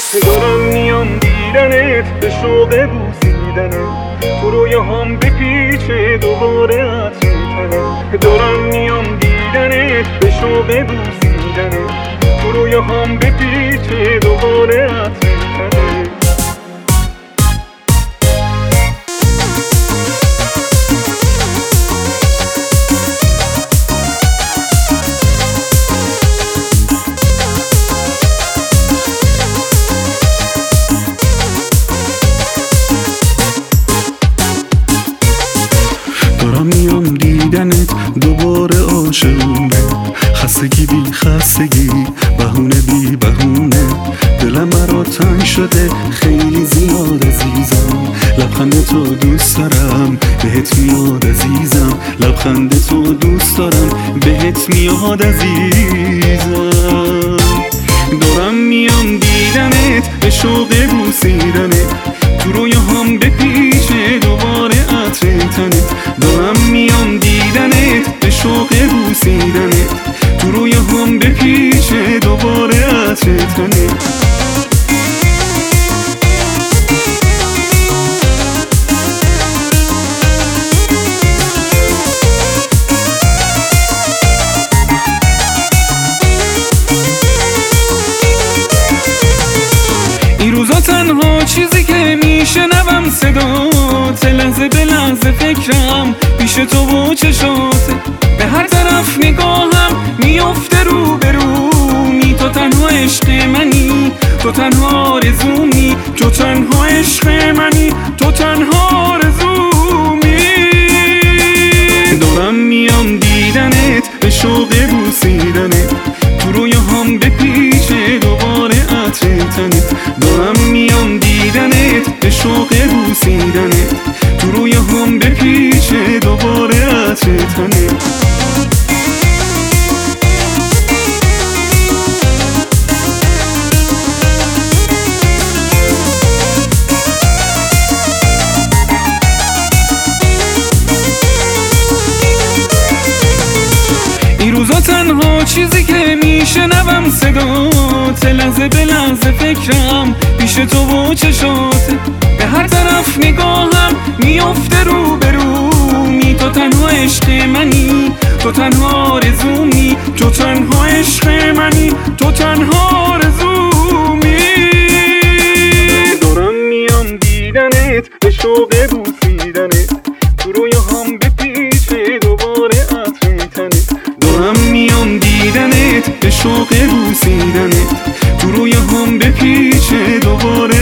دارم میام دیدنت، به شوق بوسیدنت، تو رویاهام بپیچه دوباره عطر تنت. دارم میام دیدنت، به شوق بوسیدنت، تو رویاهام بپیچه دوباره عطر تنت. دارم میام دیدنت، دوباره عاشقونه، خستگی بی خستگی، بهونه بی بهونه. دلم مرا تنگ شده خیلی زیاد عزیزم، لبخند تو دوست دارم بهت میاد عزیزم، لبخند تو دوست دارم بهت میاد عزیزم. دارم میام دیدنت، به شوق بوسیدنت، تو رویاهام بپیچه دوباره عطر تنت. دارم میام دیدنت، به شوق بوسیدنت، تو رویاهام بپیچه دوباره عطر تنت. این روزا تنها چیزی که میشنوم صدات، لحظه به لحظه فکرم پیش تو و چشاته، به هر طرف نگاهم میفته رو به رومی. تو تنها عشق منی، تو تنها آرزومی، تو تنها عشق منی، تو تنها آرزومی. دارم میام دیدنت، به شوق بوسیدنت، تو رویاهام بپیچه دوباره عطر تنت. دارم میام دیدنت، به شوق بوسیدنت، تو رویاهام بپیچه دوباره عطر تنت. این روزا تنها چیزی که میشنوم صدات، لحظه به لحظه فکرم پیش تو و چشاته، به هر طرف نگاهم میفته رو به رومی. تو تنها عشق منی، تو تنها آرزومی، تو تنها عشق منی، تو تنها آرزومی. دارم میام دیدنت، به شوق بوسیدنت، تو رویاهام بپیچه دوباره عطر تنت. دارم میام دیدنت، به شوق بوسیدنت، تو رویاهام بپیچه دوباره